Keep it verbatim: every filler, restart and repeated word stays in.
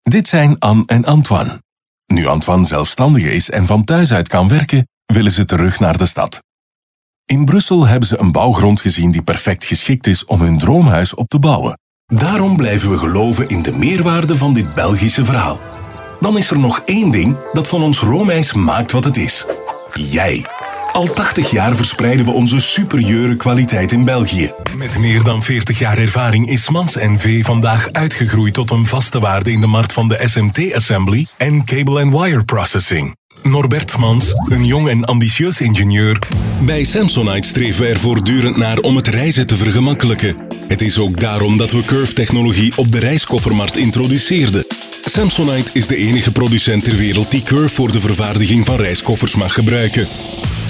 Dit zijn Anne en Antoine. Nu Antoine zelfstandig is en van thuis uit kan werken, willen ze terug naar de stad. In Brussel hebben ze een bouwgrond gezien die perfect geschikt is om hun droomhuis op te bouwen. Daarom blijven we geloven in de meerwaarde van dit Belgische verhaal. Dan is er nog één ding dat van ons roomijs maakt wat het is. Jij. Al tachtig jaar verspreiden we onze superieure kwaliteit in België. Met meer dan veertig jaar ervaring is Mans en V vandaag uitgegroeid tot een vaste waarde in de markt van de S M T-assembly en cable and wire processing. Norbert Mans, een jong en ambitieus ingenieur. Bij Samsonite streven we er voortdurend naar om het reizen te vergemakkelijken. Het is ook daarom dat we Curve-technologie op de reiskoffermarkt introduceerden. Samsonite is de enige producent ter wereld die Curve voor de vervaardiging van reiskoffers mag gebruiken.